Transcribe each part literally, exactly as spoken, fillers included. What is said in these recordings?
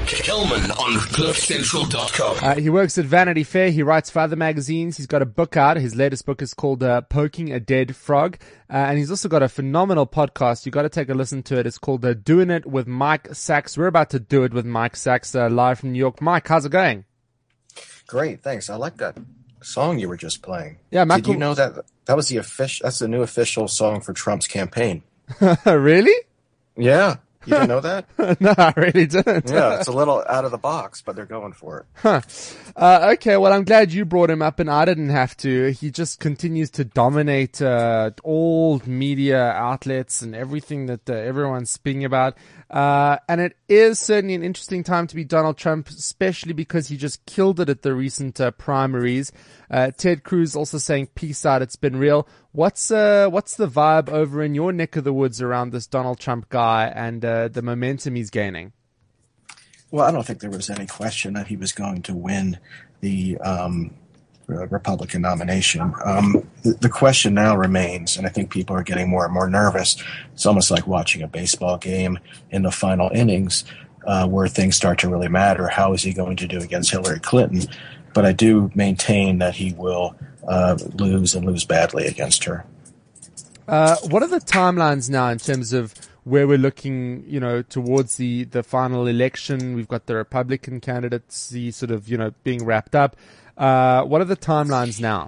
Kelman on cliff central dot com. Uh, he works at Vanity Fair. He writes for other magazines. He's got a book out. His latest book is called uh, Poking a Dead Frog. Uh, and he's also got a phenomenal podcast. You've got to take a listen to it. It's called uh, Doing It with Mike Sachs. We're about to do it with Mike Sachs uh, live from New York. Mike, how's it going? Great, thanks. I like that song you were just playing. Yeah, Michael, did you know that that was the official? That's the new official song for Trump's campaign. Really? Yeah. You didn't know that? No, I really didn't. Yeah, it's a little out of the box, but they're going for it. Huh. Uh, okay, well, I'm glad you brought him up and I didn't have to. He just continues to dominate uh, all media outlets and everything that uh, everyone's speaking about. Uh, and it is certainly an interesting time to be Donald Trump, especially because he just killed it at the recent uh, primaries. Uh, Ted Cruz also saying, peace out, it's been real. What's, uh, what's the vibe over in your neck of the woods around this Donald Trump guy and, uh, the momentum he's gaining? Well, I don't think there was any question that he was going to win the, um, Republican nomination. Um, the, the question now remains, and I think people are getting more and more nervous. It's almost like watching a baseball game in the final innings, uh, where things start to really matter. How is he going to do against Hillary Clinton? But I do maintain that he will uh, lose and lose badly against her. Uh, what are the timelines now in terms of where we're looking, you know, towards the, the final election? We've got the Republican candidacy sort of, you know, being wrapped up. Uh, what are the timelines now?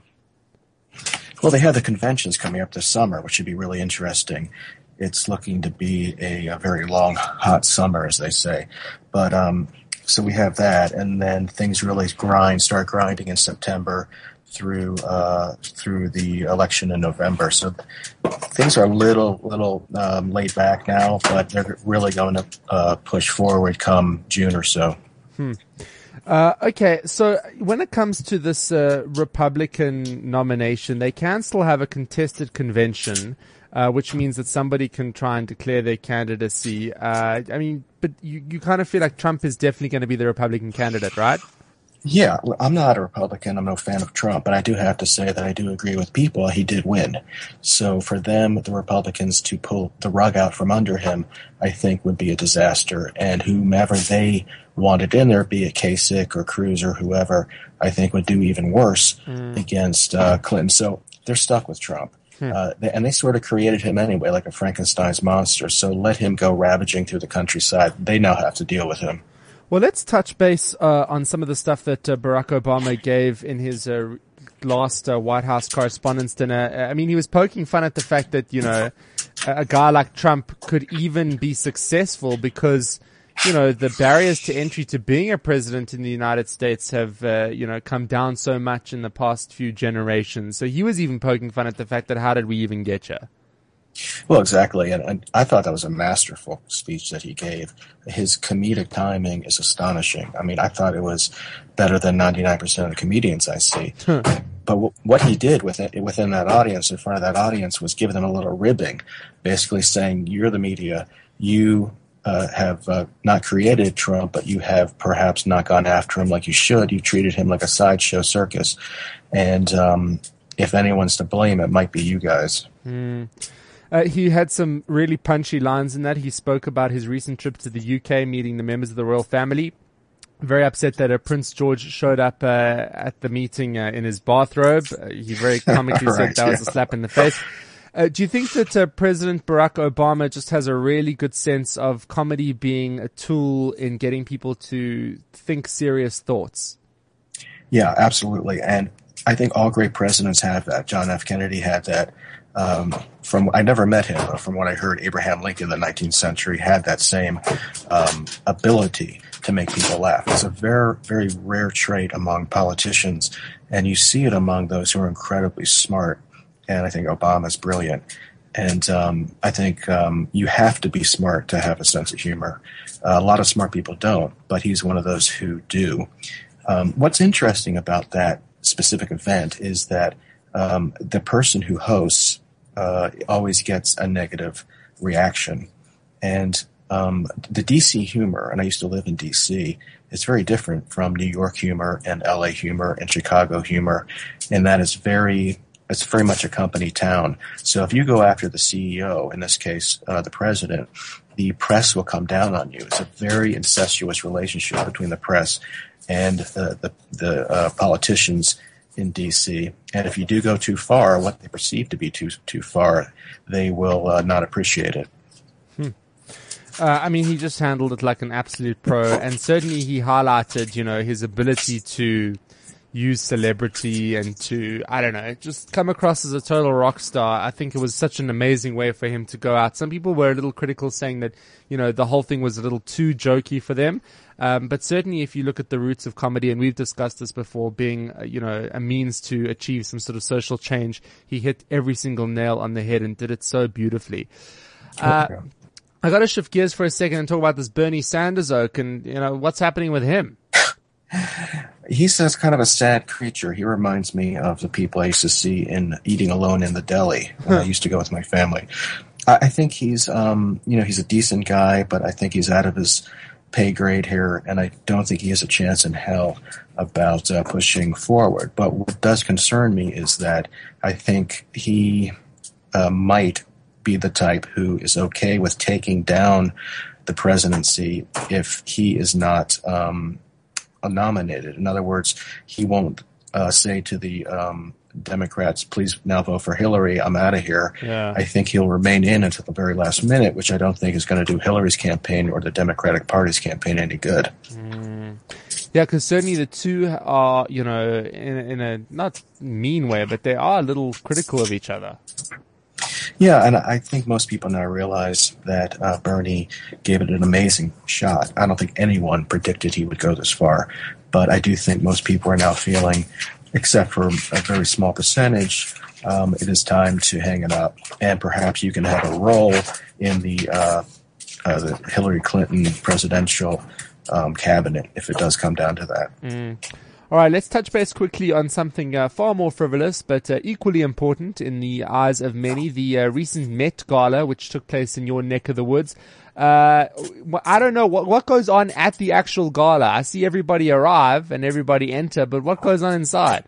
Well, they have the conventions coming up this summer, which should be really interesting. It's looking to be a, a very long, hot summer, as they say. But, um, so we have that, and then things really grind, start grinding in September through, uh, through the election in November. So things are a little, little, um, laid back now, but they're really going to, uh, push forward come June or so. Hmm. Uh, okay, so when it comes to this uh, Republican nomination, they can still have a contested convention, uh, which means that somebody can try and declare their candidacy. Uh, I mean, but you, you kind of feel like Trump is definitely going to be the Republican candidate, right? Yeah, I'm not a Republican. I'm no fan of Trump, but I do have to say that I do agree with people. He did win. So for them, the Republicans, to pull the rug out from under him, I think would be a disaster. And whomever they wanted in there, be it Kasich or Cruz or whoever, I think would do even worse mm. against uh, Clinton. So they're stuck with Trump. Hmm. Uh, they, and they sort of created him anyway, like a Frankenstein's monster. So let him go ravaging through the countryside. They now have to deal with him. Well, let's touch base uh, on some of the stuff that uh, Barack Obama gave in his uh, last uh, White House Correspondents' Dinner. I mean, he was poking fun at the fact that, you know, a, a guy like Trump could even be successful because, you know, the barriers to entry to being a president in the United States have, uh, you know, come down so much in the past few generations. So he was even poking fun at the fact that how did we even get you? Well, exactly. And, and I thought that was a masterful speech that he gave. His comedic timing is astonishing. I mean, I thought it was better than ninety-nine percent of the comedians I see. Huh. But w- what he did within, within that audience, in front of that audience, was give them a little ribbing, basically saying, you're the media, you uh, have uh, not created Trump, but you have perhaps not gone after him like you should. You treated him like a sideshow circus. And um, if anyone's to blame, it might be you guys. Mm. Uh, he had some really punchy lines in that. He spoke about his recent trip to the U K, meeting the members of the royal family. Very upset that uh, Prince George showed up uh, at the meeting uh, in his bathrobe. Uh, he very comically right, said that yeah. was a slap in the face. Uh, do you think that uh, President Barack Obama just has a really good sense of comedy being a tool in getting people to think serious thoughts? Yeah, absolutely. And I think all great presidents have that. John F. Kennedy had that. Um, from I never met him, but from what I heard, Abraham Lincoln in the nineteenth century had that same um, ability to make people laugh. It's a very, very rare trait among politicians, and you see it among those who are incredibly smart. And I think Obama's brilliant. And um, I think um, you have to be smart to have a sense of humor. Uh, a lot of smart people don't, but he's one of those who do. Um, what's interesting about that specific event is that um, the person who hosts uh, always gets a negative reaction. And um, the D C humor, and I used to live in D C, is very different from New York humor and L A humor and Chicago humor, and that is very it's very much a company town. So if you go after the C E O, in this case uh, the president, the press will come down on you. It's a very incestuous relationship between the press and uh, the the uh, politicians in D C. And if you do go too far, what they perceive to be too too far, they will uh, not appreciate it. Hmm. Uh, I mean, he just handled it like an absolute pro, and certainly he highlighted, you know, his ability to use celebrity and to, I don't know, just come across as a total rock star. I think it was such an amazing way for him to go out. Some people were a little critical, saying that, you know, the whole thing was a little too jokey for them. Um, but certainly if you look at the roots of comedy, and we've discussed this before, being, uh, you know, a means to achieve some sort of social change, he hit every single nail on the head and did it so beautifully. Uh, Okay. I got to shift gears for a second and talk about this Bernie Sanders oak and, you know, what's happening with him. He's a kind of a sad creature. He reminds me of the people I used to see in Eating Alone in the Deli when I used to go with my family. I, I think he's, um, you know, he's a decent guy, but I think he's out of his pay grade here, and I don't think he has a chance in hell about uh, pushing forward. But what does concern me is that I think he uh, might be the type who is okay with taking down the presidency if he is not um, nominated. In other words, he won't uh, say to the um, Democrats, please now vote for Hillary, I'm out of here. Yeah. I think he'll remain in until the very last minute, which I don't think is going to do Hillary's campaign or the Democratic Party's campaign any good. Mm. Yeah, because certainly the two are, you know, in, in a not mean way, but they are a little critical of each other. Yeah, and I think most people now realize that uh, Bernie gave it an amazing shot. I don't think anyone predicted he would go this far, but I do think most people are now feeling, except for a very small percentage, um, it is time to hang it up. And perhaps you can have a role in the, uh, uh, the Hillary Clinton presidential um, cabinet if it does come down to that. Mm. All right, let's touch base quickly on something uh, far more frivolous, but uh, equally important in the eyes of many, the uh, recent Met Gala, which took place in your neck of the woods. Uh, I don't know what, what goes on at the actual gala. I see everybody arrive and everybody enter, but what goes on inside?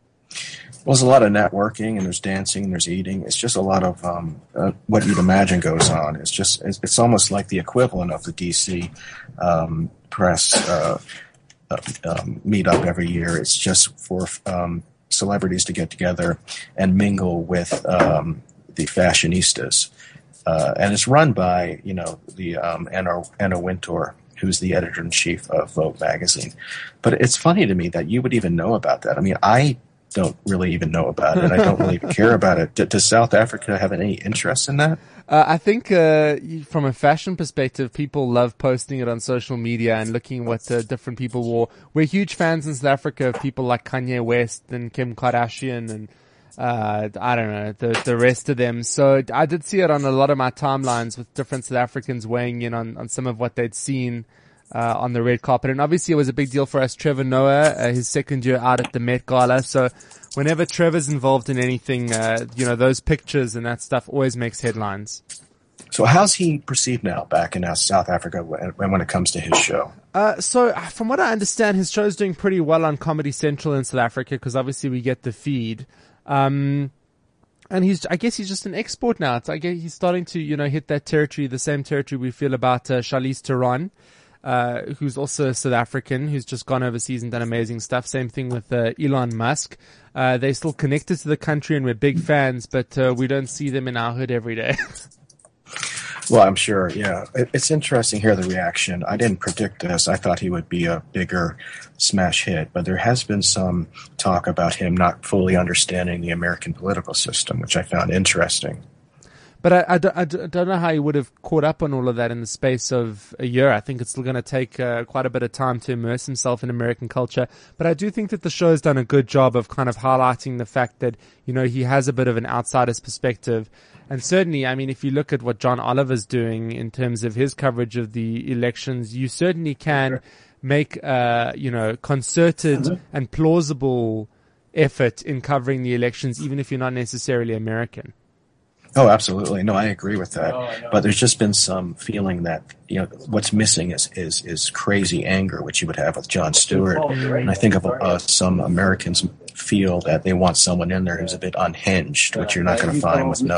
Well, there's a lot of networking, and there's dancing, and there's eating. It's just a lot of um, uh, what you'd imagine goes on. It's just it's, it's almost like the equivalent of the D C um, press uh, uh, um, meetup every year. It's just for um, celebrities to get together and mingle with um, the fashionistas, uh, and it's run by you know the um, Anna, Anna Wintour, who's the editor-in-chief of Vogue magazine. But it's funny to me that you would even know about that. I mean, I don't really even know about it. I don't really even care about it. D- does South Africa have any interest in that? Uh, I think uh, from a fashion perspective, people love posting it on social media and looking what uh, different people wore. We're huge fans in South Africa of people like Kanye West and Kim Kardashian and uh, I don't know, the the rest of them. So I did see it on a lot of my timelines with different South Africans weighing in on, on some of what they'd seen Uh, on the red carpet. And obviously it was a big deal for us. Trevor Noah, uh, his second year out at the Met Gala. So whenever Trevor's involved in anything, uh, you know, those pictures and that stuff always makes headlines. So how's he perceived now back in uh, South Africa when, when it comes to his show? Uh, so from what I understand, his show's doing pretty well on Comedy Central in South Africa because obviously we get the feed. Um, and he's, I guess he's just an export now. It's, I guess he's starting to, you know, hit that territory, the same territory we feel about uh, Charlize Theron. Uh, who's also South African, who's just gone overseas and done amazing stuff. Same thing with uh, Elon Musk. Uh, they're still connected to the country and we're big fans, but uh, we don't see them in our hood every day. Well, I'm sure, yeah. It, it's interesting to hear the reaction. I didn't predict this. I thought he would be a bigger smash hit, but there has been some talk about him not fully understanding the American political system, which I found interesting. But I, I, don't, I don't know how he would have caught up on all of that in the space of a year. I think it's still going to take uh, quite a bit of time to immerse himself in American culture. But I do think that the show has done a good job of kind of highlighting the fact that, you know, he has a bit of an outsider's perspective. And certainly, I mean, if you look at what John Oliver's doing in terms of his coverage of the elections, you certainly can make, uh, you know, concerted and plausible effort in covering the elections, even if you're not necessarily American. Oh, absolutely. No, I agree with that. Oh, but there's just been some feeling that, you know, what's missing is, is, is crazy anger, which you would have with Jon Stewart. And I think of uh, some Americans feel that they want someone in there who's a bit unhinged, which you're not going to find with Noah.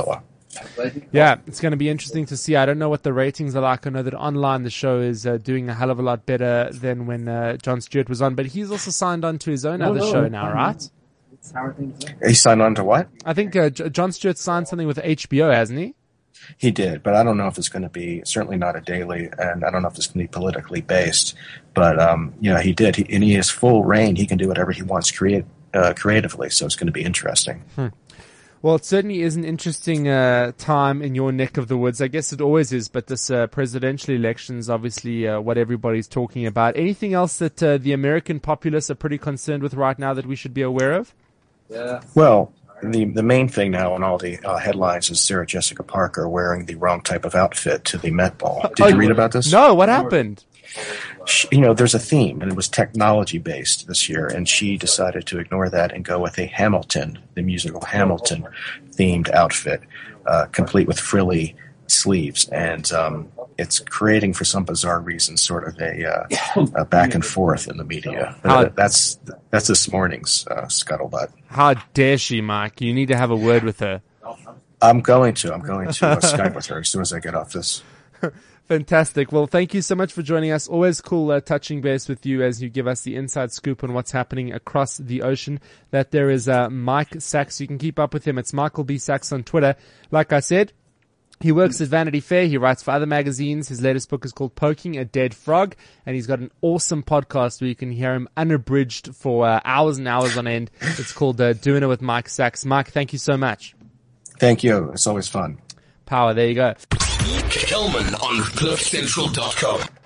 Yeah, it's going to be interesting to see. I don't know what the ratings are like. I know that online the show is uh, doing a hell of a lot better than when uh, Jon Stewart was on, but he's also signed on to his own No, other no, show it's now, fine, right? man. It's how are things are. He signed on to what? I think uh, J- Jon Stewart signed something with H B O, hasn't he? He did, but I don't know if it's going to be, certainly not a daily, and I don't know if it's going to be politically based. But, um, yeah, he did. He, and he has full reign. He can do whatever he wants create, uh, creatively, so it's going to be interesting. Hmm. Well, it certainly is an interesting uh, time in your neck of the woods. I guess it always is, but this uh, presidential election is obviously uh, what everybody's talking about. Anything else that uh, the American populace are pretty concerned with right now that we should be aware of? Yeah. Well, the the main thing now in all the uh, headlines is Sarah Jessica Parker wearing the wrong type of outfit to the Met Ball. Did Oh, you read about this? No, what happened? She, you know, there's a theme, and it was technology based this year, and she decided to ignore that and go with a Hamilton, the musical Hamilton themed outfit, uh, complete with frilly sleeves, and um, it's creating, for some bizarre reason, sort of a, uh, a back and forth in the media. But How- that's that's this morning's uh, scuttlebutt. How dare she, Mike? You need to have a word with her. I'm going to. I'm going to uh, Skype with her as soon as I get off this. Fantastic. Well, thank you so much for joining us. Always cool uh, touching base with you as you give us the inside scoop on what's happening across the ocean. That there is uh, Mike Sachs. You can keep up with him. It's Michael B. Sachs on Twitter. Like I said, he works at Vanity Fair. He writes for other magazines. His latest book is called Poking a Dead Frog, and he's got an awesome podcast where you can hear him unabridged for uh, hours and hours on end. It's called uh, Doing It with Mike Sachs. Mike, thank you so much. Thank you. It's always fun. Power. There you go. Kelman on cliff central dot com.